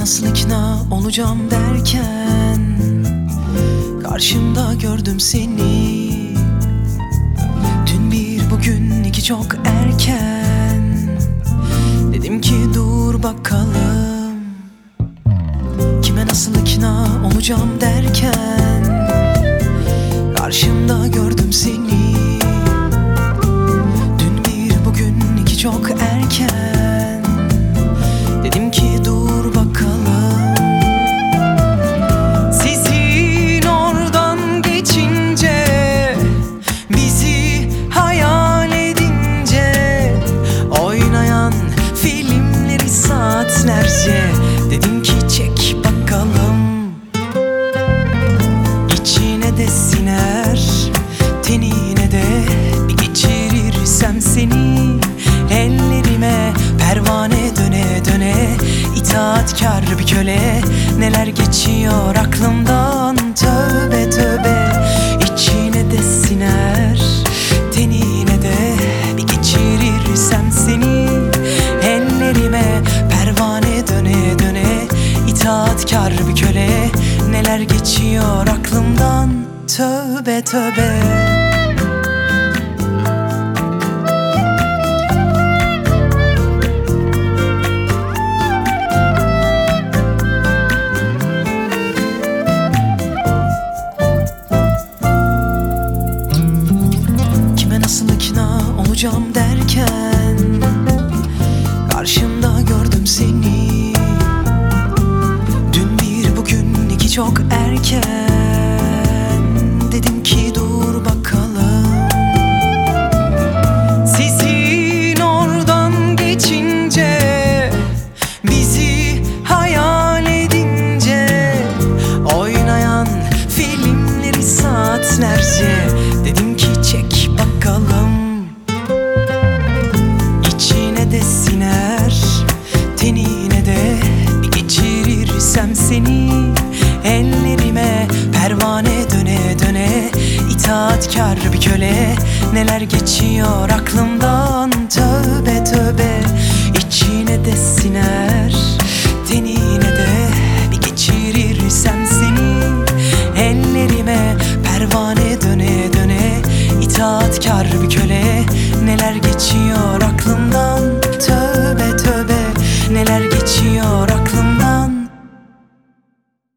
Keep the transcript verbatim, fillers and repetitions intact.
nasıl ikna olacağım derken karşımda gördüm seni. Dün bir bugün iki çok erken. Dedim ki dur bakalım, kime nasıl ikna olacağım derken karşımda gördüm seni. Dün bir bugün iki çok erken. Dedim ki dur bakalım. Sizin oradan geçince, bizi hayal edince, oynayan filmleri saatlerce, dedim ki çek bakalım. İçine de siner, tenine de bir geçirirsem seni. Ellerime pervane döne döne, itaatkar bir köle. Neler geçiyor aklımdan, tövbe tövbe. İçine de siner, tenine de bir geçirirsem seni. Ellerime pervane döne döne, itaatkar bir köle. Neler geçiyor aklımdan, tövbe tövbe. Olacağım derken karşımda gördüm seni. Dün bir bugün iki çok erken. Dedim ki dur bakalım. Sizin oradan geçince, bizi hayal edince, oynayan filmleri saatlerce, dedim ki çek bakalım. Tenine de bir geçirirsem seni. Ellerime pervane döne döne, itaatkar bir köle. Neler geçiyor aklımdan, tövbe tövbe. İçine de siner, tenine de bir geçirirsem seni. Ellerime pervane döne döne, itaatkar bir köle. Neler geçiyor aklımdan, tövbe tövbe. Neler geçiyor aklımdan.